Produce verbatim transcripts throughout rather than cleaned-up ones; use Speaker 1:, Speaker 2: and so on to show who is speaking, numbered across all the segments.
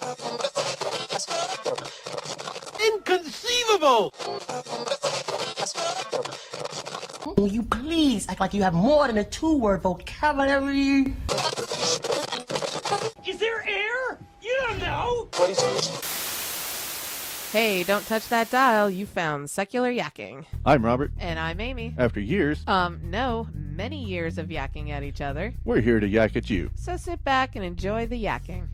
Speaker 1: Inconceivable!
Speaker 2: Will you please act like you have more than a two-word vocabulary?
Speaker 1: Is there air? You don't know!
Speaker 3: Hey, don't touch that dial. You found Secular Yakking.
Speaker 4: I'm Robert.
Speaker 3: And I'm Amy.
Speaker 4: After years,
Speaker 3: Um, no, many years of yakking at each other.
Speaker 4: we're here to yak at you.
Speaker 3: So sit back and enjoy the yakking.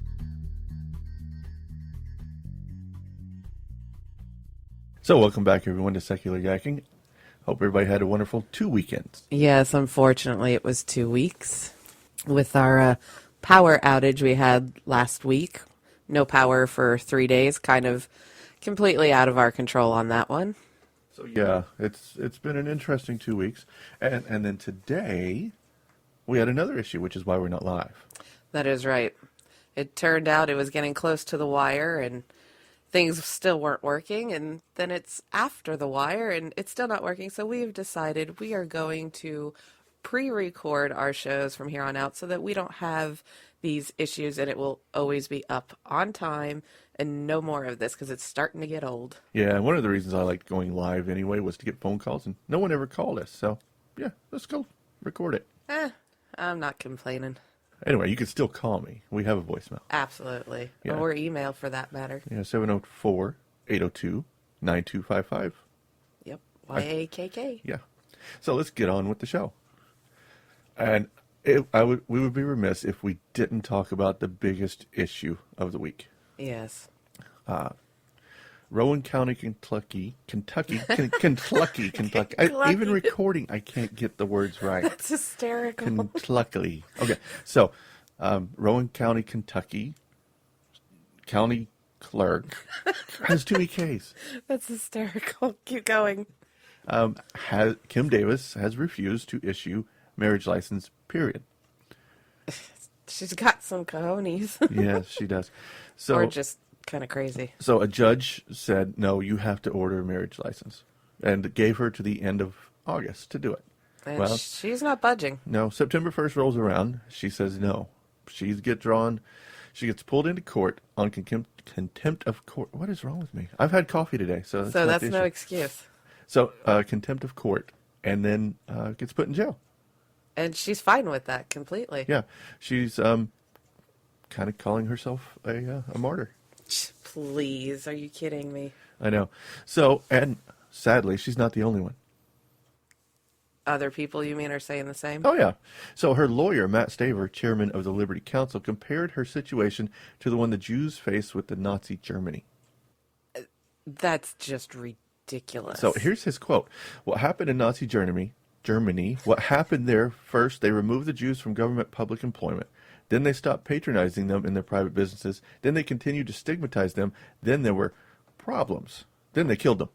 Speaker 4: So welcome back, everyone, to Secular Yakking. Hope everybody had a wonderful two weekends.
Speaker 3: Yes, unfortunately, it was two weeks. With our uh, power outage we had last week. No power for three days. Kind of completely out of our control on that one.
Speaker 4: So yeah, it's it's been an interesting two weeks. And, and then today, we had another issue, which is why we're not live.
Speaker 3: That is right. It turned out it was getting close to the wire and things still weren't working, and then it's after the wire and it's still not working. So we've decided we are going to pre-record our shows from here on out so that we don't have these issues and it will always be up on time and no more of this because it's starting to get old.
Speaker 4: Yeah, and one of the reasons I liked going live anyway was to get phone calls, and no one ever called us. So yeah, let's go record it.
Speaker 3: Eh, I'm not complaining.
Speaker 4: Anyway, you can still call me. We have a voicemail.
Speaker 3: Absolutely.
Speaker 4: Yeah.
Speaker 3: Or email for that matter.
Speaker 4: Yeah, seven oh four, eight oh two, nine two five five.
Speaker 3: Yep. Y A K K.
Speaker 4: Yeah. So let's get on with the show. And it, I would we would be remiss if we didn't talk about the biggest issue of the week.
Speaker 3: Yes.
Speaker 4: Rowan County, Kentucky, Kentucky, Ken, Kentucky, Kentucky. I, even recording, I can't get the words right.
Speaker 3: That's hysterical.
Speaker 4: Kentucky. Okay, so um, Rowan County, Kentucky, county clerk has too many K's.
Speaker 3: That's hysterical. Keep going.
Speaker 4: Um, has, Kim Davis has refused to issue marriage license. Period.
Speaker 3: She's got some cojones.
Speaker 4: Yes, she does. So
Speaker 3: or just kind of crazy.
Speaker 4: So a judge said, no, you have to order a marriage license, and gave her to the end of August to do it.
Speaker 3: And
Speaker 4: well,
Speaker 3: she's not budging.
Speaker 4: No, September first rolls around. She says no. She gets drawn. She gets pulled into court on con- contempt of court. What is wrong with me? I've had coffee today, so that's,
Speaker 3: so
Speaker 4: not
Speaker 3: that's
Speaker 4: the
Speaker 3: no
Speaker 4: issue.
Speaker 3: excuse.
Speaker 4: So uh, contempt of court, and then uh, gets put in jail.
Speaker 3: And she's fine with that completely.
Speaker 4: Yeah, she's um, kind of calling herself a uh, a martyr.
Speaker 3: Please, are you kidding me?
Speaker 4: I know. So, and sadly, she's not the only one.
Speaker 3: Other people, you mean, are saying the same?
Speaker 4: Oh, yeah. So her lawyer, Matt Staver, chairman of the Liberty Council, compared her situation to the one the Jews faced with the Nazi Germany.
Speaker 3: That's just ridiculous.
Speaker 4: So here's his quote. What happened in Nazi Germany, Germany, what happened there, first, they removed the Jews from government public employment. Then they stopped patronizing them in their private businesses. Then they continued to stigmatize them. Then there were problems. Then they killed them.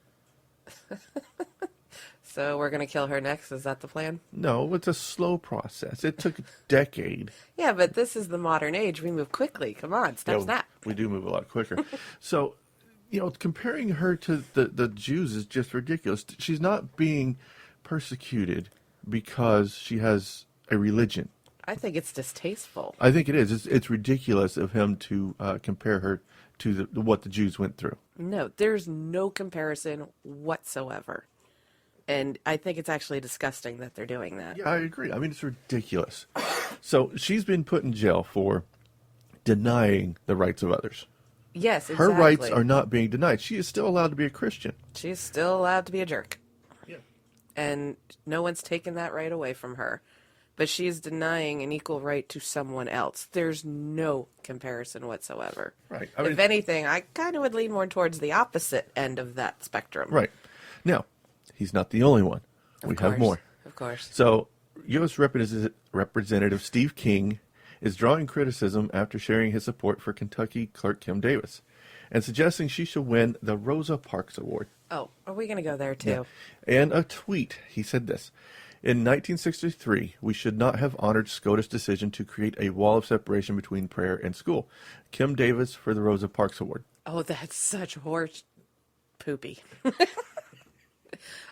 Speaker 3: So we're going to kill her next? Is that the plan?
Speaker 4: No, it's a slow process. It took a decade.
Speaker 3: Yeah, but this is the modern age. We move quickly. Come on, snap,
Speaker 4: Yeah,
Speaker 3: snap.
Speaker 4: We do move a lot quicker. So, you know, comparing her to the, the Jews is just ridiculous. She's not being persecuted because she has a religion.
Speaker 3: I think it's distasteful.
Speaker 4: I think it is. It's, it's ridiculous of him to uh, compare her to the, what the Jews went through.
Speaker 3: No, there's no comparison whatsoever. And I think it's actually disgusting that they're doing that.
Speaker 4: Yeah, I agree. I mean, it's ridiculous. So she's been put in jail for denying the rights of others.
Speaker 3: Yes, exactly.
Speaker 4: Her rights are not being denied. She is still allowed to be a Christian.
Speaker 3: She's still allowed to be a jerk.
Speaker 4: Yeah.
Speaker 3: And no one's taken that right away from her. But she's denying an equal right to someone else. There's no comparison whatsoever.
Speaker 4: Right. I mean,
Speaker 3: if anything, I kind of would lean more towards the opposite end of that spectrum.
Speaker 4: Right. Now, he's not the only one.
Speaker 3: Of
Speaker 4: we
Speaker 3: course.
Speaker 4: have more.
Speaker 3: Of course.
Speaker 4: So, U S Repres- Representative Steve King is drawing criticism after sharing his support for Kentucky clerk Kim Davis and suggesting she should win the Rosa Parks Award.
Speaker 3: Oh, are we going to go there too?
Speaker 4: Yeah. And a tweet, he said this. In nineteen sixty-three, we should not have honored SCOTUS' decision to create a wall of separation between prayer and school. Kim Davis for the Rosa Parks Award.
Speaker 3: Oh, that's such horse poopy.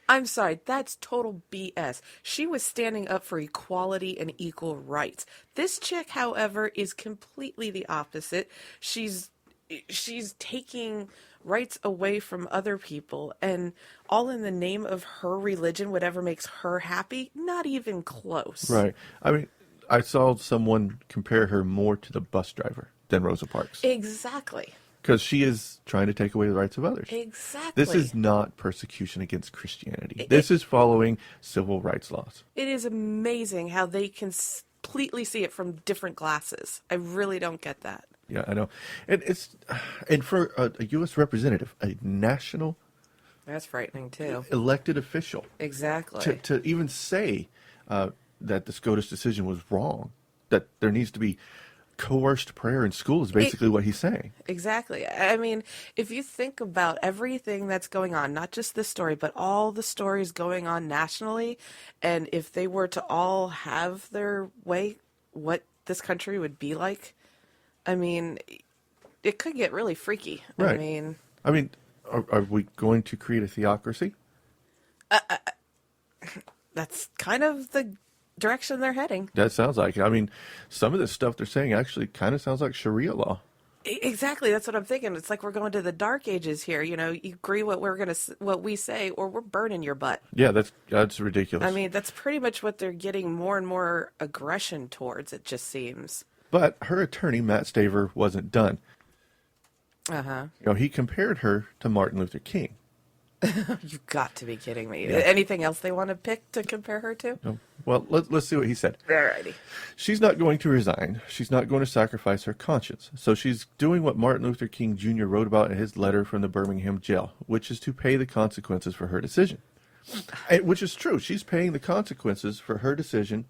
Speaker 3: I'm sorry, that's total B S. She was standing up for equality and equal rights. This chick, however, is completely the opposite. She's she's taking rights away from other people, and all in the name of her religion, whatever makes her happy. Not even close.
Speaker 4: Right. I mean, I saw someone compare her more to the bus driver than Rosa Parks.
Speaker 3: Exactly.
Speaker 4: Because she is trying to take away the rights of others.
Speaker 3: Exactly.
Speaker 4: This is not persecution against Christianity. It, this is following civil rights laws.
Speaker 3: It is amazing how they can completely see it from different glasses. I really don't get that.
Speaker 4: Yeah, I know. And it's and for a, a U S representative, a national
Speaker 3: That's frightening too.
Speaker 4: elected official,
Speaker 3: Exactly.
Speaker 4: to, to even say uh, that the SCOTUS decision was wrong, that there needs to be coerced prayer in school is basically
Speaker 3: It-
Speaker 4: what he's saying.
Speaker 3: Exactly. I mean, if you think about everything that's going on, not just this story, but all the stories going on nationally, and if they were to all have their way, what this country would be like, I mean, it could get really freaky.
Speaker 4: Right.
Speaker 3: I mean,
Speaker 4: I mean, are, are we going to create a theocracy?
Speaker 3: that's kind of the direction they're heading.
Speaker 4: That sounds like it. I mean, some of this stuff they're saying actually kind of sounds like Sharia law.
Speaker 3: E- Exactly. That's what I'm thinking. It's like we're going to the dark ages here. You know, you agree what we're going to, what we say, or we're burning your butt.
Speaker 4: Yeah, that's that's ridiculous.
Speaker 3: I mean, that's pretty much what they're getting more and more aggression towards, it just seems.
Speaker 4: But her attorney, Matt Staver, wasn't done.
Speaker 3: Uh-huh.
Speaker 4: You know, he compared her to Martin Luther King.
Speaker 3: You've got to be kidding me.
Speaker 4: Yeah.
Speaker 3: Anything else they want to pick to compare her to?
Speaker 4: No. Well, let, let's see what he said.
Speaker 3: Alrighty.
Speaker 4: She's not going to resign. She's not going to sacrifice her conscience. So she's doing what Martin Luther King Junior wrote about in his letter from the Birmingham jail, which is to pay the consequences for her decision. And, which is true. She's paying the consequences for her decision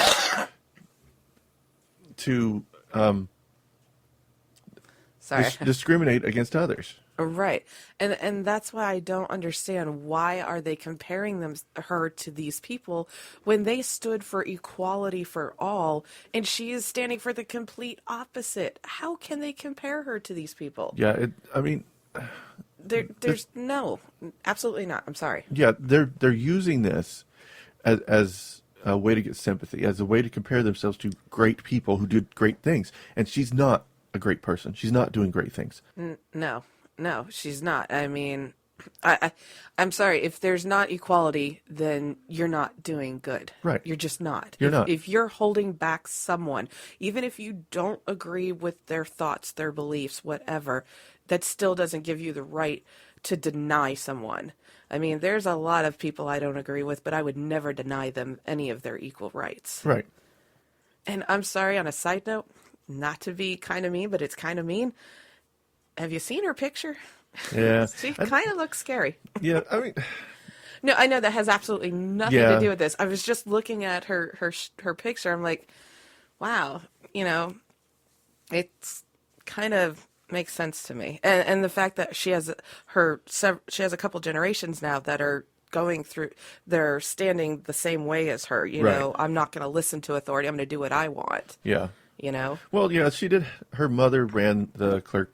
Speaker 4: to um,
Speaker 3: Sorry.
Speaker 4: dis- discriminate against others.
Speaker 3: Right. And and that's why I don't understand, why are they comparing them her to these people when they stood for equality for all and she is standing for the complete opposite? How can they compare her to these people?
Speaker 4: Yeah, it, I mean,
Speaker 3: There there's no, absolutely not. I'm sorry.
Speaker 4: yeah, they're they're using this as as a way to get sympathy, as a way to compare themselves to great people who did great things. And she's not a great person. She's not doing great things.
Speaker 3: No. No, she's not. I mean, I, I, I'm sorry. If there's not equality, then you're not doing good.
Speaker 4: Right.
Speaker 3: You're just not.
Speaker 4: You're
Speaker 3: if,
Speaker 4: not.
Speaker 3: If you're holding back someone, even if you don't agree with their thoughts, their beliefs, whatever, that still doesn't give you the right to deny someone. I mean, there's a lot of people I don't agree with, but I would never deny them any of their equal rights.
Speaker 4: Right.
Speaker 3: And I'm sorry, on a side note, not to be kind of mean, but it's kind of mean. Have you seen her picture?
Speaker 4: Yeah.
Speaker 3: She
Speaker 4: I-
Speaker 3: kind of looks scary.
Speaker 4: Yeah, I mean,
Speaker 3: No, I know that has absolutely nothing
Speaker 4: Yeah.
Speaker 3: to do with this. I was just looking at her her sh- her picture. I'm like, wow, you know, it's kind of makes sense to me. And and the fact that she has her sev- she has a couple generations now that are going through, they're standing the same way as her. You
Speaker 4: Right.
Speaker 3: know, I'm not going to listen to authority. I'm going to do what I want.
Speaker 4: yeah.
Speaker 3: You know.
Speaker 4: Well, yeah, she did. Her mother ran the clerk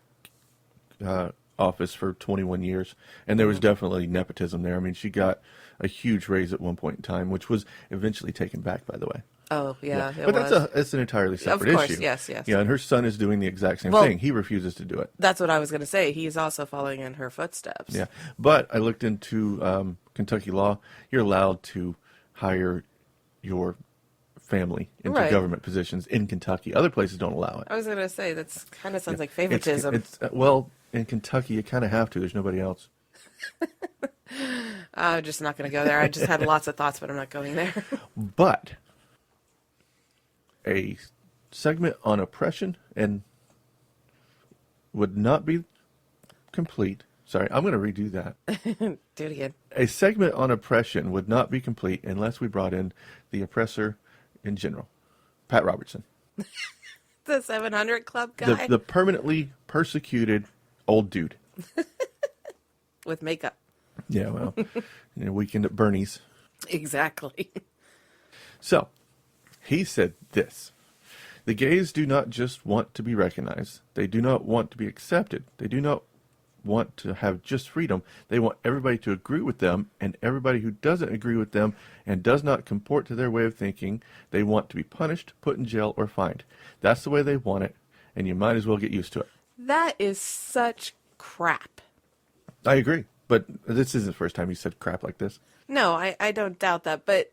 Speaker 4: uh, office for twenty-one years, and there was definitely nepotism there. I mean, she got a huge raise at one point in time, which was eventually taken back, by the way.
Speaker 3: Oh yeah, it
Speaker 4: but
Speaker 3: was.
Speaker 4: that's a that's an entirely separate
Speaker 3: course,
Speaker 4: issue.
Speaker 3: yes, yes.
Speaker 4: Yeah, and her son is doing the exact same
Speaker 3: Well-
Speaker 4: thing. He refuses to do it.
Speaker 3: That's what I was going to say. He's also following in her footsteps.
Speaker 4: Yeah, but I looked into um, Kentucky law. You're allowed to hire your family into
Speaker 3: Right.
Speaker 4: government positions in Kentucky. Other places don't allow it.
Speaker 3: I was going to say that's kind of sounds like
Speaker 4: It's,
Speaker 3: favoritism.
Speaker 4: it's uh, well, in Kentucky, you kind of have to. There's nobody else.
Speaker 3: I'm just not going to go there. I just had lots of thoughts, but I'm not going there.
Speaker 4: But a segment on oppression and would not be complete. Sorry, I'm going to redo that.
Speaker 3: Do it again.
Speaker 4: A segment on oppression would not be complete unless we brought in the oppressor in general, Pat Robertson,
Speaker 3: The seven hundred Club
Speaker 4: the,
Speaker 3: guy
Speaker 4: the permanently persecuted old dude.
Speaker 3: with makeup.
Speaker 4: Yeah, well, you know, weekend at Bernie's.
Speaker 3: Exactly.
Speaker 4: So, he said this. The gays do not just want to be recognized. They do not want to be accepted. They do not want to have just freedom. They want everybody to agree with them, and everybody who doesn't agree with them and does not comport to their way of thinking, they want to be punished, put in jail, or fined. That's the way they want it, and you might as well get used to it.
Speaker 3: That is such crap.
Speaker 4: I agree, but this isn't the first time you said crap like this.
Speaker 3: No, I, I don't doubt that, but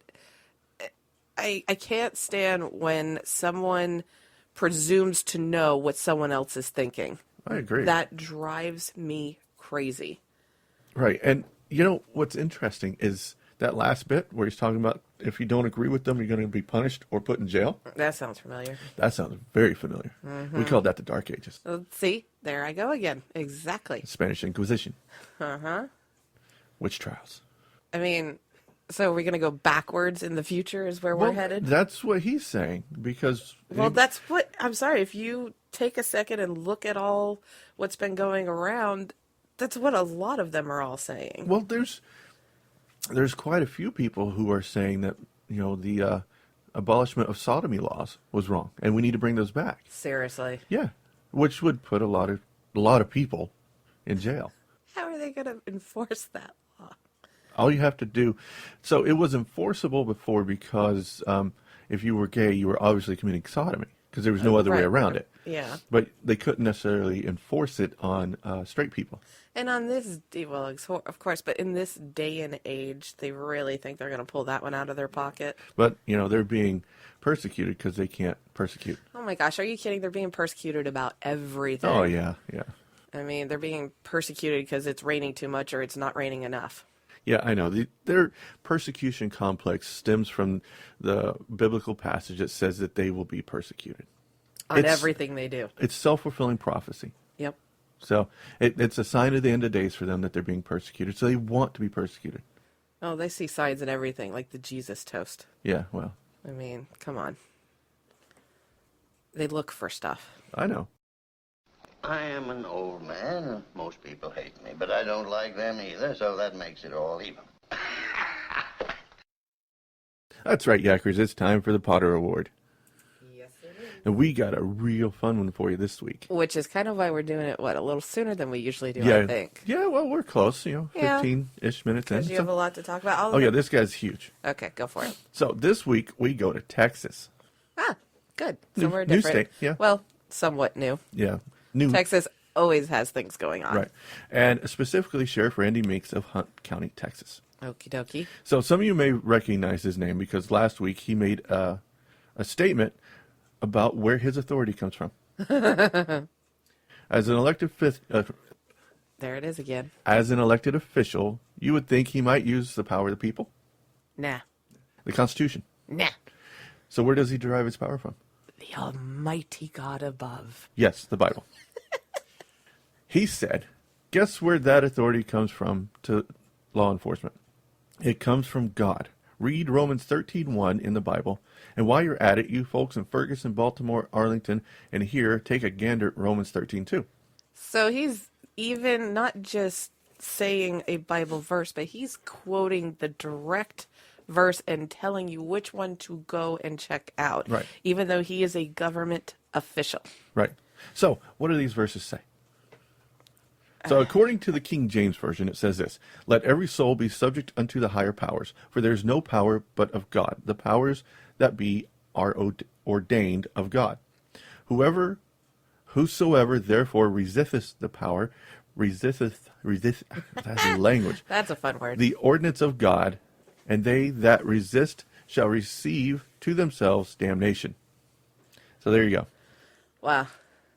Speaker 3: I I can't stand when someone presumes to know what someone else is thinking.
Speaker 4: I agree.
Speaker 3: That drives me crazy.
Speaker 4: Right, and you know what's interesting is that last bit where he's talking about if you don't agree with them, you're going to be punished or put in jail.
Speaker 3: That sounds familiar.
Speaker 4: That sounds very familiar. Mm-hmm. We called that the Dark Ages.
Speaker 3: Uh, See, there I go again. Exactly.
Speaker 4: Spanish Inquisition.
Speaker 3: Uh-huh.
Speaker 4: Witch trials.
Speaker 3: I mean, so we're going to go backwards in the future is where
Speaker 4: Well,
Speaker 3: we're headed?
Speaker 4: that's what he's saying, because...
Speaker 3: Well, that's what, I'm sorry, if you take a second and look at all what's been going around, that's what a lot of them are all saying.
Speaker 4: Well, there's there's quite a few people who are saying that, you know, the uh, abolishment of sodomy laws was wrong, and we need to bring those back.
Speaker 3: Seriously.
Speaker 4: Yeah, which would put a lot of a lot of people in jail.
Speaker 3: How are they going to enforce that law?
Speaker 4: All you have to do, so it was enforceable before because um, if you were gay, you were obviously committing sodomy because there was no other way
Speaker 3: Right.
Speaker 4: around it.
Speaker 3: Yeah.
Speaker 4: But they couldn't necessarily enforce it on uh, straight people.
Speaker 3: And on this, well, of course, but in this day and age, they really think they're going to pull that one out of their pocket.
Speaker 4: But, you know, they're being persecuted because they can't persecute.
Speaker 3: Oh my gosh, are you kidding? They're being persecuted about everything.
Speaker 4: Oh, yeah, yeah.
Speaker 3: I mean, they're being persecuted because it's raining too much or it's not raining enough.
Speaker 4: Yeah, I know. The, their persecution complex stems from the biblical passage that says that they will be persecuted.
Speaker 3: On
Speaker 4: It's-
Speaker 3: everything they do.
Speaker 4: It's self-fulfilling prophecy.
Speaker 3: Yep.
Speaker 4: So it, it's a sign of the end of days for them that they're being persecuted. So they want to be persecuted.
Speaker 3: Oh, they see signs in everything, like the Jesus toast.
Speaker 4: Yeah, well,
Speaker 3: I mean, come on. They look for stuff.
Speaker 4: I know.
Speaker 5: I am an old man, and most people hate me, but I don't like them either, so that makes it all even.
Speaker 4: That's right, Yackers. It's time for the Potter Award.
Speaker 3: Yes, it is.
Speaker 4: And we got a real fun one for you this week.
Speaker 3: Which is kind of why we're doing it, what, a little sooner than we usually do,
Speaker 4: yeah,
Speaker 3: I think.
Speaker 4: Yeah, well, we're close, you know,
Speaker 3: Yeah.
Speaker 4: fifteen-ish minutes in.
Speaker 3: Because you
Speaker 4: So-
Speaker 3: have a lot to talk about. All of
Speaker 4: oh, yeah,
Speaker 3: it?
Speaker 4: this guy's huge.
Speaker 3: Okay, go for it.
Speaker 4: So this week we go to Texas.
Speaker 3: Ah, good.
Speaker 4: New-
Speaker 3: Somewhere
Speaker 4: new
Speaker 3: different.
Speaker 4: state, yeah.
Speaker 3: Well, somewhat new.
Speaker 4: Yeah. New.
Speaker 3: Texas always has things going on.
Speaker 4: Right. And specifically Sheriff Randy Meeks of Hunt County, Texas.
Speaker 3: Okie dokie.
Speaker 4: So some of you may recognize his name because last week he made a, a statement about where his authority comes from. As an elected fifth, uh,
Speaker 3: There it is again.
Speaker 4: as an elected official, you would think he might use the power of the people,
Speaker 3: Nah.
Speaker 4: the Constitution.
Speaker 3: Nah.
Speaker 4: So where does he derive his power from?
Speaker 3: The almighty God above.
Speaker 4: Yes, the Bible. He said, guess where that authority comes from to law enforcement? It comes from God. Read Romans thirteen one in the Bible. And while you're at it, you folks in Ferguson, Baltimore, Arlington, and here, take a gander at Romans thirteen two.
Speaker 3: So he's even not just saying a Bible verse, but he's quoting the direct verse and telling you which one to go and check out.
Speaker 4: Right.
Speaker 3: Even though he is a government official.
Speaker 4: Right. So, what do these verses say? So, according to the King James Version, it says this: let every soul be subject unto the higher powers, for there is no power but of God. The powers that be are ode- ordained of God. Whoever, whosoever therefore resisteth the power, resisteth, resist, that's language,
Speaker 3: That's a fun word.
Speaker 4: the ordinance of God, and they that resist shall receive to themselves damnation. So there you go.
Speaker 3: Wow.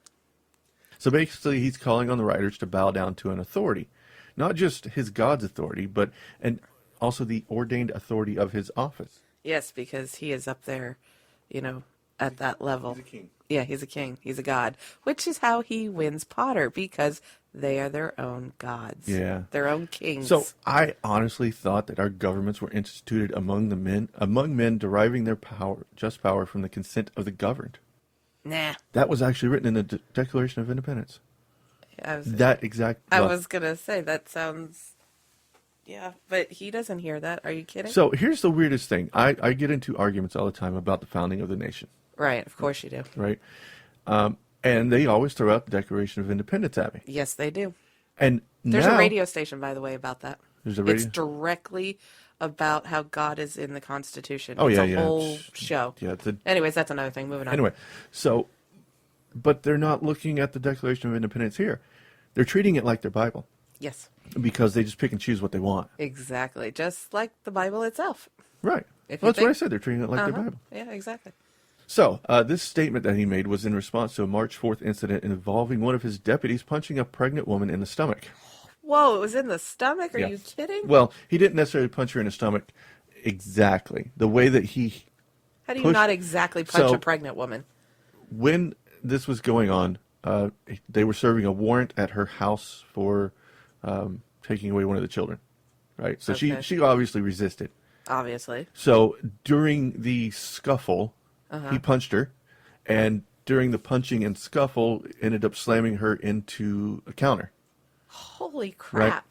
Speaker 4: So basically, he's calling on the writers to bow down to an authority, not just his God's authority, but and also the ordained authority of his office.
Speaker 3: Yes, because he is up there, you know, at that level.
Speaker 4: He's a king.
Speaker 3: Yeah, he's a king. He's a god, which is how he wins Potter, because they are their own gods.
Speaker 4: Yeah.
Speaker 3: Their own kings.
Speaker 4: So I honestly thought that our governments were instituted among the men, among men deriving their power, just power, from the consent of the governed.
Speaker 3: Nah.
Speaker 4: That was actually written in the De- Declaration of Independence.
Speaker 3: I was,
Speaker 4: That exact.
Speaker 3: I
Speaker 4: well,
Speaker 3: was going to say, that sounds... Yeah, but he doesn't hear that. Are you kidding?
Speaker 4: So here's the weirdest thing. I, I get into arguments all the time about the founding of the nation,
Speaker 3: Right, of course you do.
Speaker 4: right? Um, and they always throw out the Declaration of Independence at me.
Speaker 3: Yes, they do.
Speaker 4: And
Speaker 3: There's
Speaker 4: now,
Speaker 3: a radio station, by the way, about that.
Speaker 4: There's a
Speaker 3: It's
Speaker 4: radio.
Speaker 3: directly about how God is in the Constitution.
Speaker 4: Oh,
Speaker 3: it's
Speaker 4: yeah,
Speaker 3: a
Speaker 4: yeah.
Speaker 3: whole
Speaker 4: It's-
Speaker 3: show.
Speaker 4: Yeah. It's a,
Speaker 3: Anyways, that's another thing. Moving on.
Speaker 4: anyway, so, but they're not looking at the Declaration of Independence here. They're treating it like their Bible
Speaker 3: Yes,
Speaker 4: because they just pick and choose what they want.
Speaker 3: exactly. Just like the Bible itself.
Speaker 4: Right.
Speaker 3: If
Speaker 4: Well,
Speaker 3: you
Speaker 4: that's what I
Speaker 3: think-
Speaker 4: said. They're treating it like their
Speaker 3: Uh-huh.
Speaker 4: Bible.
Speaker 3: Yeah, exactly.
Speaker 4: So, uh, this statement that he made was in response to a March fourth incident involving one of his deputies punching a pregnant woman in the stomach.
Speaker 3: Whoa, it was in the stomach? Are
Speaker 4: Yeah.
Speaker 3: you kidding?
Speaker 4: Well, he didn't necessarily punch her in the stomach exactly. The way that he,
Speaker 3: How do you
Speaker 4: push-
Speaker 3: not exactly punch
Speaker 4: So-
Speaker 3: a pregnant woman?
Speaker 4: when this was going on, uh, they were serving a warrant at her house for um, taking away one of the children. Right? So
Speaker 3: Okay.
Speaker 4: she, she obviously resisted.
Speaker 3: Obviously.
Speaker 4: So during the scuffle,
Speaker 3: Uh-huh.
Speaker 4: he punched her, and during the punching and scuffle, ended up slamming her into a counter.
Speaker 3: Holy crap.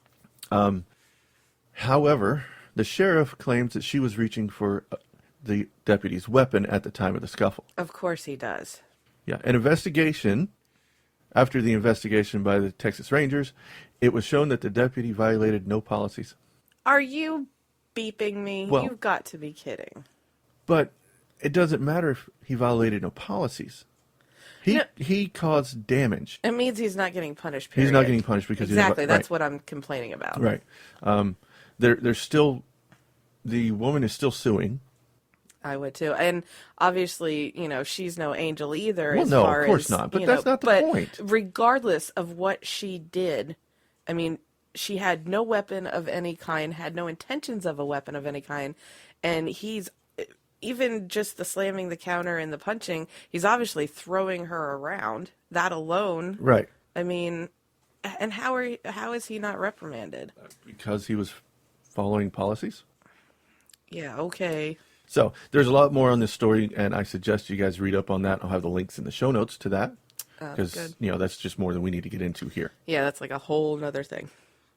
Speaker 4: However, the sheriff claims that she was reaching for uh, the deputy's weapon at the time of the scuffle.
Speaker 3: Of course he does.
Speaker 4: Yeah, an investigation. After the investigation by the Texas Rangers, it was shown that the deputy violated no policies.
Speaker 3: Are you beeping me?
Speaker 4: Well-
Speaker 3: You've got to be kidding.
Speaker 4: But it doesn't matter if he violated no policies. He
Speaker 3: No.
Speaker 4: he caused damage.
Speaker 3: It means he's not getting punished, period.
Speaker 4: He's not getting punished because he didn't-
Speaker 3: Exactly, that's
Speaker 4: right.
Speaker 3: what I'm complaining about.
Speaker 4: Right. Um, there, there's still, the woman is still suing.
Speaker 3: I would too. And obviously, you know, she's no angel either.
Speaker 4: Well,
Speaker 3: as
Speaker 4: no, of
Speaker 3: far
Speaker 4: course
Speaker 3: as,
Speaker 4: not, but
Speaker 3: you
Speaker 4: that's
Speaker 3: know,
Speaker 4: not the
Speaker 3: but
Speaker 4: point.
Speaker 3: Regardless of what she did, I mean, she had no weapon of any kind, had no intentions of a weapon of any kind, and he's even just the slamming the counter and the punching, he's obviously throwing her around. That alone,
Speaker 4: Right.
Speaker 3: I mean, and how are how is he not reprimanded?
Speaker 4: Because he was following policies.
Speaker 3: Yeah, okay.
Speaker 4: So there's a lot more on this story, and I suggest you guys read up on that. I'll have the links in the show notes to that.
Speaker 3: Uh,
Speaker 4: Because,
Speaker 3: good.
Speaker 4: you know, that's just more than we need to get into here.
Speaker 3: Yeah, that's like a whole nother thing.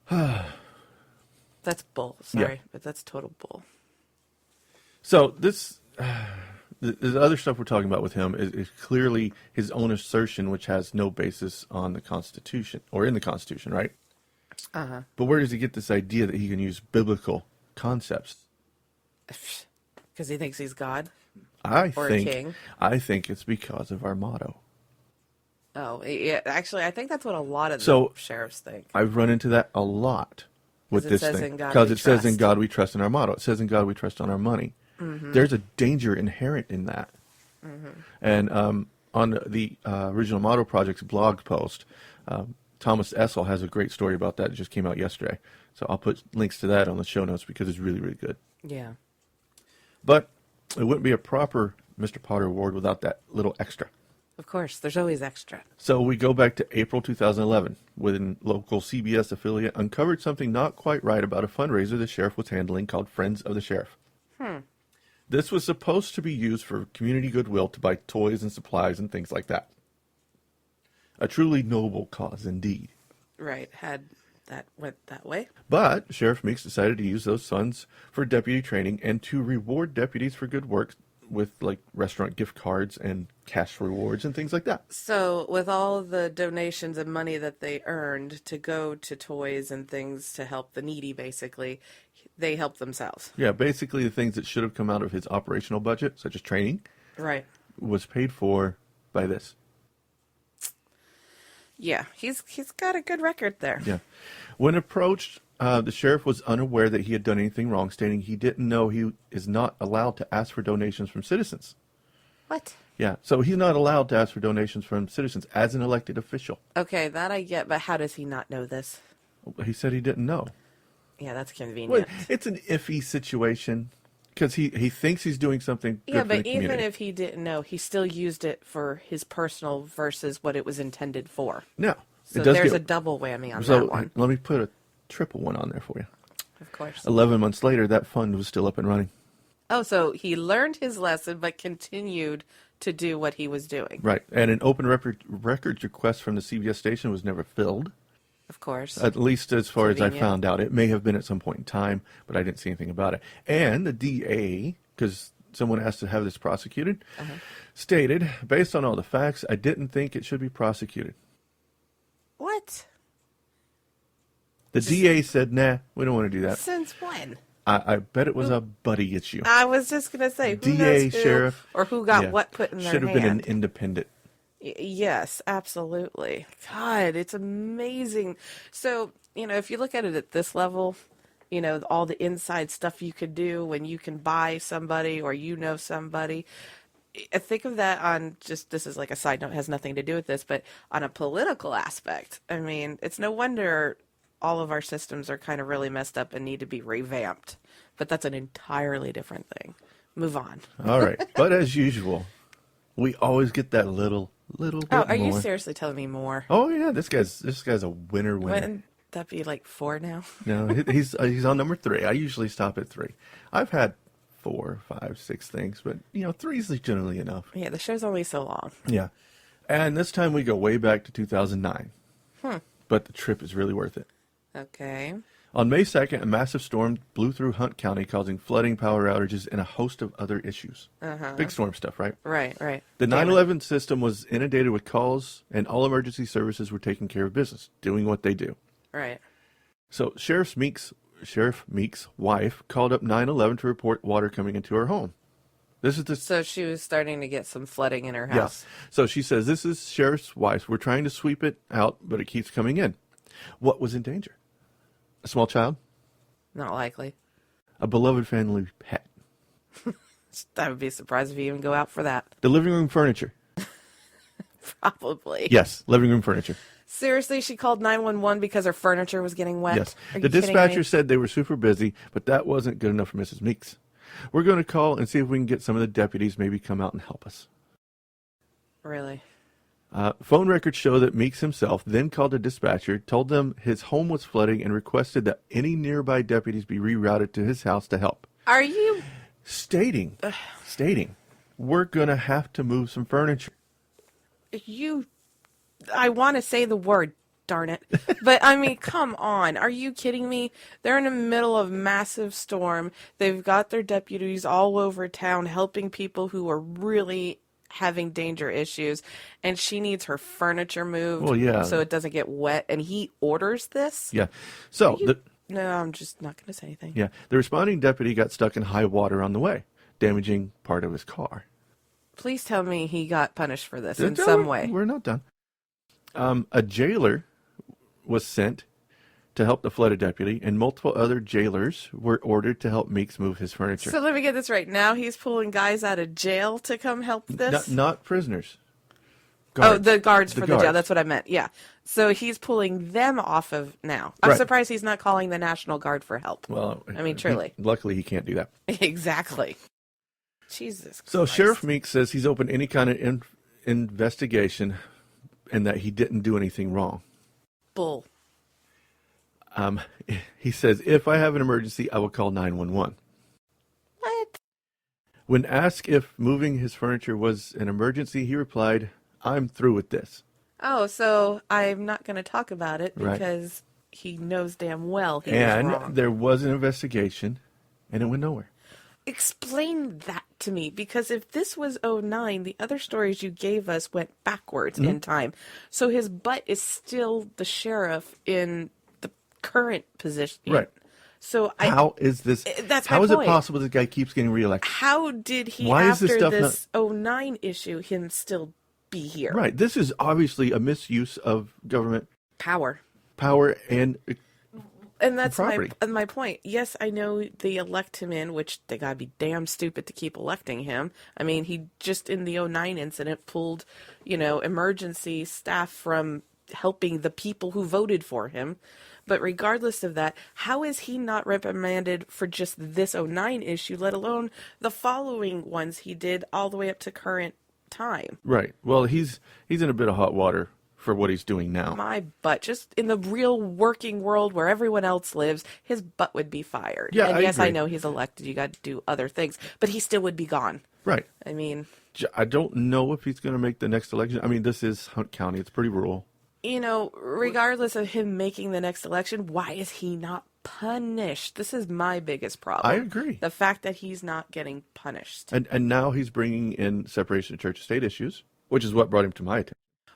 Speaker 3: That's bull. Sorry, but that's total bull.
Speaker 4: So this, uh, the, the other stuff we're talking about with him is, is clearly his own assertion, which has no basis on the Constitution, or in the Constitution, right?
Speaker 3: Uh-huh.
Speaker 4: But where does he get this idea that he can use biblical concepts?
Speaker 3: Because he thinks he's God.
Speaker 4: I
Speaker 3: Or a
Speaker 4: think
Speaker 3: king.
Speaker 4: I think it's because of our motto.
Speaker 3: Oh, yeah. Actually, I think that's what a lot of the
Speaker 4: So-
Speaker 3: sheriffs think.
Speaker 4: I've run into that a lot with
Speaker 3: 'Cause it
Speaker 4: this
Speaker 3: says
Speaker 4: thing
Speaker 3: in God
Speaker 4: because
Speaker 3: we
Speaker 4: it says in
Speaker 3: trust.
Speaker 4: God we trust in our motto. It says in God we trust on our money.
Speaker 3: Mm-hmm.
Speaker 4: There's a danger inherent in that. And um, on the uh, original Motto Project's blog post, um, Thomas Essel has a great story about that. It just came out yesterday, so I'll put links to that on the show notes because it's really really good.
Speaker 3: Yeah.
Speaker 4: But it wouldn't be a proper Mister Potter Award without that little extra.
Speaker 3: Of course, there's always extra.
Speaker 4: So we go back to April two thousand eleven, when local C B S affiliate uncovered something not quite right about a fundraiser the sheriff was handling called Friends of the Sheriff.
Speaker 3: Hmm.
Speaker 4: This was supposed to be used for community goodwill to buy toys and supplies and things like that. A truly noble cause indeed.
Speaker 3: Right. Had that went that way.
Speaker 4: But Sheriff Meeks decided to use those funds for deputy training and to reward deputies for good work with like restaurant gift cards and cash rewards and things like that.
Speaker 3: So, with all the donations and money that they earned to go to toys and things to help the needy, basically, they helped themselves.
Speaker 4: Yeah, basically the things that should have come out of his operational budget, such as training,
Speaker 3: Right.
Speaker 4: was paid for by this.
Speaker 3: Yeah, he's he's got a good record there.
Speaker 4: Yeah. When approached, uh, the sheriff was unaware that he had done anything wrong, stating he didn't know he is not allowed to ask for donations from citizens.
Speaker 3: What?
Speaker 4: Yeah, so he's not allowed to ask for donations from citizens as an elected official.
Speaker 3: Okay, that I get, but how does he not know this?
Speaker 4: He said he didn't know.
Speaker 3: Yeah, that's convenient.
Speaker 4: Well, it's an iffy situation because he, he thinks he's doing something good
Speaker 3: Yeah,
Speaker 4: for
Speaker 3: but
Speaker 4: the
Speaker 3: even
Speaker 4: community.
Speaker 3: if he didn't know, he still used it for his personal versus what it was intended for.
Speaker 4: No.
Speaker 3: So
Speaker 4: it does
Speaker 3: there's
Speaker 4: get-
Speaker 3: a double whammy on
Speaker 4: so
Speaker 3: that one.
Speaker 4: let me put a triple one on there for you.
Speaker 3: Of course.
Speaker 4: Eleven months later, that fund was still up and running.
Speaker 3: Oh, so he learned his lesson but continued to do what he was doing.
Speaker 4: Right, and an open record, records request from the C B S station was never filled.
Speaker 3: Of course.
Speaker 4: At least as far as I
Speaker 3: Convenient.
Speaker 4: found out. It may have been at some point in time, but I didn't see anything about it. And the D A, because someone asked to have this prosecuted,
Speaker 3: Uh-huh.
Speaker 4: stated, based on all the facts, I didn't think it should be prosecuted.
Speaker 3: What?
Speaker 4: The D A said, nah, we don't want to do that.
Speaker 3: Since when?
Speaker 4: I, I bet it was a buddy issue.
Speaker 3: I was just going to say, who
Speaker 4: D A,
Speaker 3: knows who,
Speaker 4: sheriff.
Speaker 3: or who got
Speaker 4: Yeah.
Speaker 3: what put in their
Speaker 4: Should have
Speaker 3: hand.
Speaker 4: been an independent.
Speaker 3: Y- Yes, absolutely. God, it's amazing. So, you know, if you look at it at this level, you know, all the inside stuff you could do when you can buy somebody or you know somebody. I think of that on just, this is like a side note, has nothing to do with this, but on a political aspect. I mean, it's no wonder all of our systems are kind of really messed up and need to be revamped. But that's an entirely different thing. Move on.
Speaker 4: All right. But as usual, we always get that little, little bit
Speaker 3: Oh, are
Speaker 4: more.
Speaker 3: you seriously telling me more?
Speaker 4: Oh, yeah. This guy's this guy's a winner winner.
Speaker 3: Wouldn't that be like four now?
Speaker 4: No, he- he's uh, he's on number three. I usually stop at three. I've had four, five, six things, but, you know, three is generally enough.
Speaker 3: Yeah, the show's only so long.
Speaker 4: Yeah. And this time we go way back to two thousand nine.
Speaker 3: Hmm.
Speaker 4: But the trip is really worth it.
Speaker 3: Okay.
Speaker 4: On May second, a massive storm blew through Hunt County, causing flooding, power outages, and a host of other issues.
Speaker 3: Uh-huh.
Speaker 4: Big storm stuff, right?
Speaker 3: Right, right.
Speaker 4: The
Speaker 3: Damn
Speaker 4: nine
Speaker 3: it.
Speaker 4: eleven system was inundated with calls, and all emergency services were taking care of business, doing what they do.
Speaker 3: Right.
Speaker 4: So Sheriff Meeks, Sheriff Meeks' wife called up nine one one to report water coming into her home. This is the
Speaker 3: So she was starting to get some flooding in her
Speaker 4: yeah.
Speaker 3: house.
Speaker 4: So she says, "This is Sheriff's wife. We're trying to sweep it out, but it keeps coming in." What was in danger? A small child,
Speaker 3: Not likely.
Speaker 4: a beloved family pet,
Speaker 3: I would be surprised if you even go out for that.
Speaker 4: the living room furniture.
Speaker 3: Probably.
Speaker 4: Yes, living room furniture.
Speaker 3: Seriously, she called nine one one because her furniture was getting wet?
Speaker 4: Yes.
Speaker 3: Are
Speaker 4: The
Speaker 3: you kidding
Speaker 4: dispatcher
Speaker 3: me?
Speaker 4: said they were super busy, but that wasn't good enough for Missus Meeks. We're going to call and see if we can get some of the deputies maybe come out and help us.
Speaker 3: Really?
Speaker 4: Uh, phone records show that Meeks himself then called a dispatcher, told them his home was flooding, and requested that any nearby deputies be rerouted to his house to help.
Speaker 3: Are you...
Speaker 4: Stating, stating, we're going to have to move some furniture.
Speaker 3: You... I want to say the word, darn it. But, I mean, come on. Are you kidding me? They're in the middle of massive storm. They've got their deputies all over town helping people who are really having danger issues. And she needs her furniture moved
Speaker 4: Well, yeah.
Speaker 3: so it doesn't get wet. And he orders this?
Speaker 4: Yeah. So,
Speaker 3: You-
Speaker 4: the,
Speaker 3: No, I'm just not going to say anything.
Speaker 4: yeah, the responding deputy got stuck in high water on the way, damaging part of his car.
Speaker 3: Please tell me he got punished for this in
Speaker 4: No,
Speaker 3: some
Speaker 4: we're-
Speaker 3: way.
Speaker 4: We're not done. Um, a jailer was sent to help the flooded deputy, and multiple other jailers were ordered to help Meeks move his furniture.
Speaker 3: So let me get this right. Now he's pulling guys out of jail to come help this?
Speaker 4: not, not prisoners.
Speaker 3: Oh,
Speaker 4: Guards.
Speaker 3: the guards
Speaker 4: The
Speaker 3: for the jail.
Speaker 4: guards.
Speaker 3: That's what I meant. Yeah. So he's pulling them off of now. I'm
Speaker 4: Right.
Speaker 3: surprised he's not calling the National Guard for help.
Speaker 4: Well,
Speaker 3: I mean,
Speaker 4: he-
Speaker 3: truly.
Speaker 4: luckily, he can't do that.
Speaker 3: Exactly. Jesus
Speaker 4: So
Speaker 3: Christ.
Speaker 4: Sheriff Meeks says he's opened any kind of in, investigation, and that he didn't do anything wrong.
Speaker 3: Bull.
Speaker 4: Um, he says, if I have an emergency, I will call nine one one.
Speaker 3: What?
Speaker 4: When asked if moving his furniture was an emergency, he replied, I'm through with this.
Speaker 3: Oh, so I'm not going to talk about it
Speaker 4: Right.
Speaker 3: because he knows damn well he was
Speaker 4: And
Speaker 3: wrong.
Speaker 4: there was an investigation, and it went nowhere.
Speaker 3: Explain that to me, because if this was oh nine, the other stories you gave us went backwards
Speaker 4: Mm-hmm.
Speaker 3: in time. So his butt is still the sheriff in the current position.
Speaker 4: Right.
Speaker 3: So I,
Speaker 4: How is this?
Speaker 3: Uh, that's
Speaker 4: how
Speaker 3: my
Speaker 4: is it
Speaker 3: point.
Speaker 4: possible this guy keeps getting reelected?
Speaker 3: how did he,
Speaker 4: Why is
Speaker 3: after
Speaker 4: this stuff
Speaker 3: this oh nine issue, him still be here?
Speaker 4: Right. This is obviously a misuse of government
Speaker 3: Power.
Speaker 4: power and
Speaker 3: And that's my
Speaker 4: property.
Speaker 3: and my point. Yes, I know they elect him in, which they gotta be damn stupid to keep electing him. I mean, he just in the oh nine incident pulled, you know, emergency staff from helping the people who voted for him. But regardless of that, how is he not reprimanded for just this oh nine issue, let alone the following ones he did all the way up to current time?
Speaker 4: right. Well, he's he's in a bit of hot water for what he's doing now.
Speaker 3: My butt, just in the real working world where everyone else lives, his butt would be fired.
Speaker 4: Yeah,
Speaker 3: and
Speaker 4: I
Speaker 3: yes, I
Speaker 4: agree.
Speaker 3: know he's elected. You got to do other things, but he still would be gone.
Speaker 4: Right.
Speaker 3: I mean,
Speaker 4: J- I don't know if he's going to make the next election. I mean, this is Hunt County. It's pretty rural.
Speaker 3: you know, regardless of him making the next election, why is he not punished? This is my biggest problem.
Speaker 4: I agree.
Speaker 3: The fact that he's not getting punished.
Speaker 4: And and now he's bringing in separation of church and state issues, which is what brought him to my attention.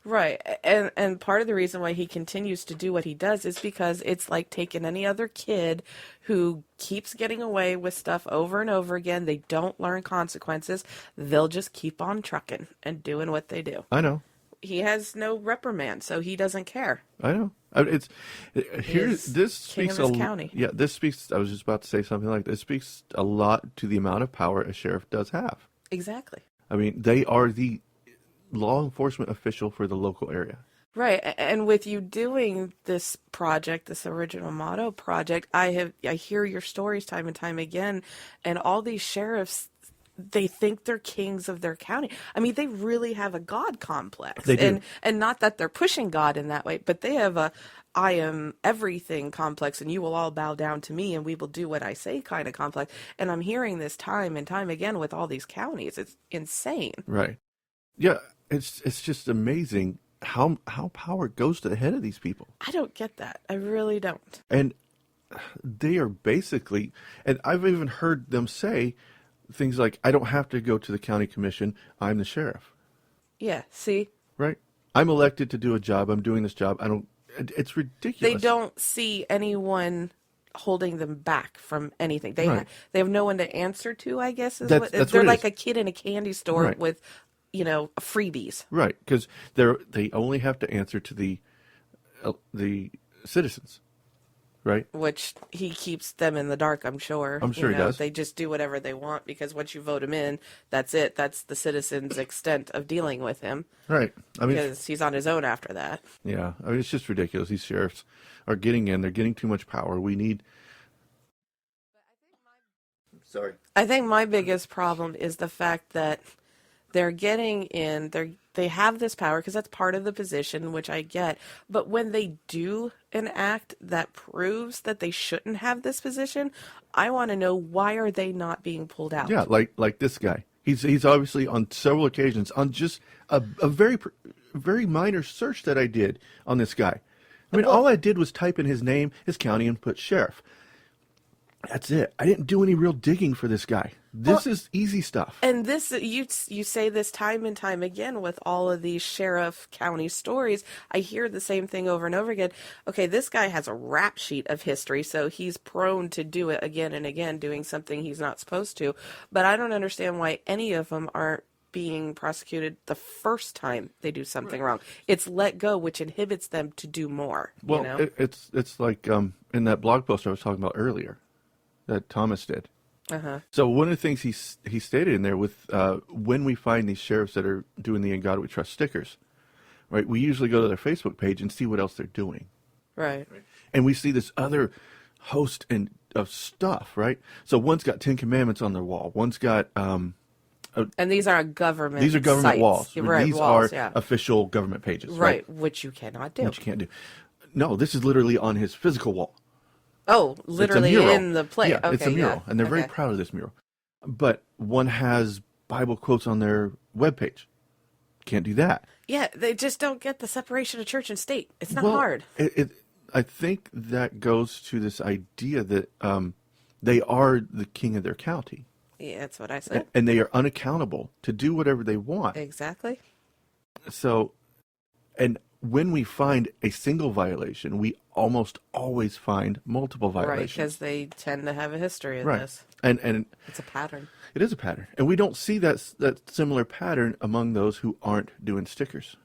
Speaker 3: Right. And and part of the reason why he continues to do what he does is because it's like taking any other kid who keeps getting away with stuff over and over again. They don't learn consequences. They'll just keep on trucking and doing what they do.
Speaker 4: I know.
Speaker 3: He has no reprimand, so he doesn't care.
Speaker 4: I know. I- It's here.
Speaker 3: is
Speaker 4: This
Speaker 3: king
Speaker 4: speaks
Speaker 3: of his
Speaker 4: a
Speaker 3: county.
Speaker 4: yeah. This speaks. I was just about to say something like this. Speaks a lot to the amount of power a sheriff does have.
Speaker 3: Exactly.
Speaker 4: I mean, they are the law enforcement official for the local area.
Speaker 3: Right. A- And with you doing this project, this original motto project, I have I hear your stories time and time again, and all these sheriffs, they think they're kings of their county. I mean, they really have a God complex.
Speaker 4: They do.
Speaker 3: And and not that they're pushing God in that way, but they have a I am everything complex, and you will all bow down to me and we will do what I say kind of complex. And I'm hearing this time and time again with all these counties. It's insane.
Speaker 4: Right. Yeah. It's it's just amazing how how power goes to the head of these people.
Speaker 3: I don't get that. I really don't.
Speaker 4: And they are basically, and I've even heard them say things like, I don't have to go to the county commission. I'm the sheriff,
Speaker 3: Yeah, see?
Speaker 4: right? I'm elected to do a job. I'm doing this job. I don't, it- it's
Speaker 3: They
Speaker 4: ridiculous.
Speaker 3: don't see anyone holding them back from anything. They
Speaker 4: Right.
Speaker 3: ha- they have no one to answer to, I guess. Is
Speaker 4: That's-
Speaker 3: what,
Speaker 4: that's
Speaker 3: they're
Speaker 4: what it
Speaker 3: like
Speaker 4: is.
Speaker 3: a kid in a candy store
Speaker 4: Right.
Speaker 3: with, you know, freebies.
Speaker 4: Right. Because they're, they only have to answer to the, uh, the citizens, right?
Speaker 3: Which he keeps them in the dark, I'm sure.
Speaker 4: I'm sure
Speaker 3: You
Speaker 4: he
Speaker 3: know,
Speaker 4: does.
Speaker 3: They just do whatever they want because once you vote him in, that's it. That's the citizens' extent of dealing with him
Speaker 4: Right. I mean,
Speaker 3: because he's on his own after that.
Speaker 4: yeah. I mean, it's just ridiculous. These sheriffs are getting in. They're getting too much power. We need. Sorry.
Speaker 3: I think my biggest problem is the fact that they're getting in, they're they have this power because that's part of the position, which I get. But when they do an act that proves that they shouldn't have this position, I want to know, why are they not being pulled out?
Speaker 4: Yeah, like like this guy. He's he's obviously on several occasions on just a, a very pr- very minor search that I did on this guy. I mean, all I did was type in his name, his county, and put sheriff. That's it. I didn't do any real digging for this guy. This
Speaker 3: Well,
Speaker 4: is easy stuff.
Speaker 3: And this, you you say this time and time again with all of these sheriff county stories. I hear the same thing over and over again. Okay, this guy has a rap sheet of history, so he's prone to do it again and again, doing something he's not supposed to. But I don't understand why any of them aren't being prosecuted the first time they do something wrong. It's let go, which inhibits them to do more.
Speaker 4: Well,
Speaker 3: you know?
Speaker 4: it, it's it's like um, in that blog post I was talking about earlier that Thomas did.
Speaker 3: uh-huh.
Speaker 4: So one of the things he s- he stated in there with uh, when we find these sheriffs that are doing the "In God We Trust" stickers, right? We usually go to their Facebook page and see what else they're doing,
Speaker 3: Right.
Speaker 4: and we see this other host and of stuff, right? So one's got Ten Commandments on their wall, one's got um,
Speaker 3: And these are government
Speaker 4: these are government
Speaker 3: sites.
Speaker 4: walls.
Speaker 3: Right,
Speaker 4: These
Speaker 3: walls,
Speaker 4: are
Speaker 3: yeah.
Speaker 4: official government pages,
Speaker 3: Right,
Speaker 4: right?
Speaker 3: which you cannot do.
Speaker 4: Which you can't do. No, this is literally on his physical wall.
Speaker 3: Oh,
Speaker 4: It's a
Speaker 3: literally
Speaker 4: mural.
Speaker 3: in the play.
Speaker 4: Yeah,
Speaker 3: okay,
Speaker 4: it's a mural,
Speaker 3: yeah.
Speaker 4: and they're very
Speaker 3: Okay.
Speaker 4: proud of this mural. But one has Bible quotes on their webpage. Can't do that.
Speaker 3: Yeah, they just don't get the separation of church and state. It's not
Speaker 4: Well,
Speaker 3: hard.
Speaker 4: It, it, I think that goes to this idea that um, they are the king of their county,
Speaker 3: Yeah, that's what I said.
Speaker 4: and they are unaccountable to do whatever they want.
Speaker 3: Exactly.
Speaker 4: So, and when we find a single violation, we almost always find multiple
Speaker 3: Right,
Speaker 4: violations.
Speaker 3: because they tend to have a history of
Speaker 4: Right.
Speaker 3: this.
Speaker 4: And and
Speaker 3: It's a pattern.
Speaker 4: it is a pattern, and we don't see that that similar pattern among those who aren't doing stickers.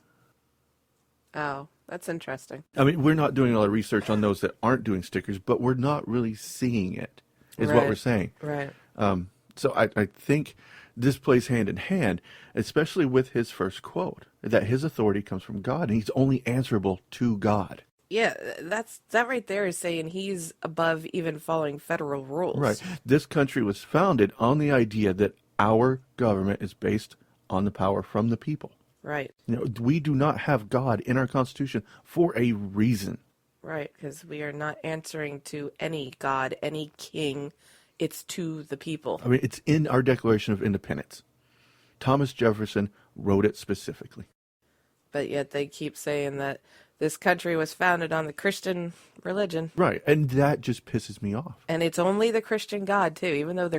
Speaker 3: Oh, that's interesting.
Speaker 4: I mean, we're not doing a lot of research on those that aren't doing stickers, but we're not really seeing it, is what
Speaker 3: Right.
Speaker 4: we're saying.
Speaker 3: Right.
Speaker 4: Um, so I, I think this plays hand in hand, especially with his first quote, that his authority comes from God, and he's only answerable to God.
Speaker 3: Yeah, that's that right there is saying he's above even following federal rules.
Speaker 4: Right. This country was founded on the idea that our government is based on the power from the people.
Speaker 3: Right.
Speaker 4: You know, we do not have God in our Constitution for a reason.
Speaker 3: Right, because we are not answering to any god, any king. It's to the people.
Speaker 4: I mean, it's in our Declaration of Independence. Thomas Jefferson wrote it specifically.
Speaker 3: But yet they keep saying that this country was founded on the Christian religion.
Speaker 4: Right. And that just pisses me off.
Speaker 3: And it's only the Christian God, too, even though there's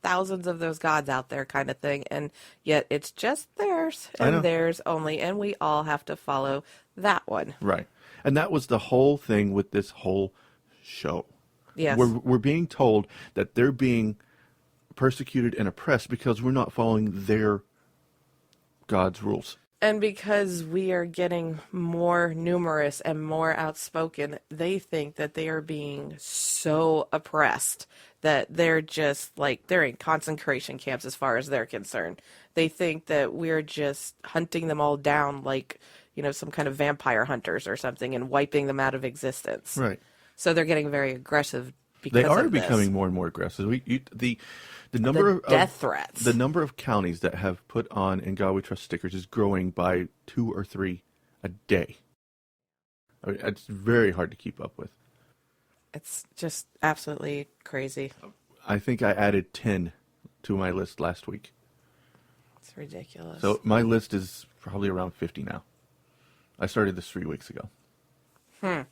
Speaker 3: thousands of those gods out there kind of thing, and yet it's just theirs
Speaker 4: I know.
Speaker 3: and theirs only, and we all have to follow that one.
Speaker 4: Right. And that was the whole thing with this whole show.
Speaker 3: Yes.
Speaker 4: We're, we're being told that they're being persecuted and oppressed because we're not following their God's rules.
Speaker 3: And because we are getting more numerous and more outspoken, they think that they are being so oppressed that they're just like, they're in concentration camps as far as they're concerned. They think that we're just hunting them all down like, you know, some kind of vampire hunters or something and wiping them out of existence.
Speaker 4: Right.
Speaker 3: So they're getting very aggressive because
Speaker 4: They are
Speaker 3: of this.
Speaker 4: becoming more and more aggressive. We, you, the the number
Speaker 3: The
Speaker 4: of
Speaker 3: death threats.
Speaker 4: the number of counties that have put on "In God We Trust" stickers is growing by two or three a day. I mean, it's very hard to keep up with.
Speaker 3: It's just absolutely crazy.
Speaker 4: I think I added ten to my list last week.
Speaker 3: It's ridiculous.
Speaker 4: So my list is probably around fifty now. I started this three weeks ago.
Speaker 3: Hmm.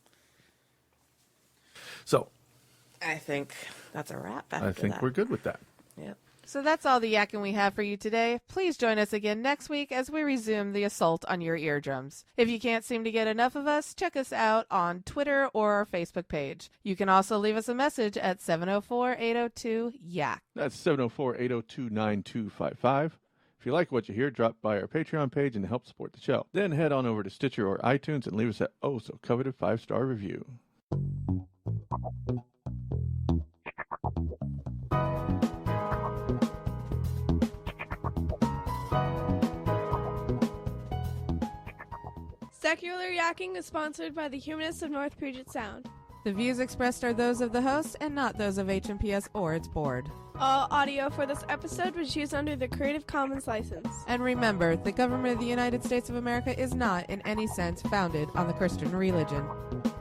Speaker 4: So
Speaker 3: I think that's a wrap after
Speaker 4: I think
Speaker 3: that.
Speaker 4: we're good with that.
Speaker 3: Yep.
Speaker 6: So that's all the yakking we have for you today. Please join us again next week as we resume the assault on your eardrums. If you can't seem to get enough of us, check us out on Twitter or our Facebook page. You can also leave us a message at seven oh four, eight oh two, yak.
Speaker 7: That's seven oh four, eight oh two, nine two five five. If you like what you hear, drop by our Patreon page and help support the show. Then head on over to Stitcher or iTunes and leave us that oh so coveted five-star review.
Speaker 8: Secular Yakking is sponsored by the Humanists of North Puget Sound.
Speaker 6: The views expressed are those of the host and not those of H M P S or its board.
Speaker 8: All audio for this episode was used under the Creative Commons license.
Speaker 6: And remember, the government of the United States of America is not, in any sense, founded on the Christian religion.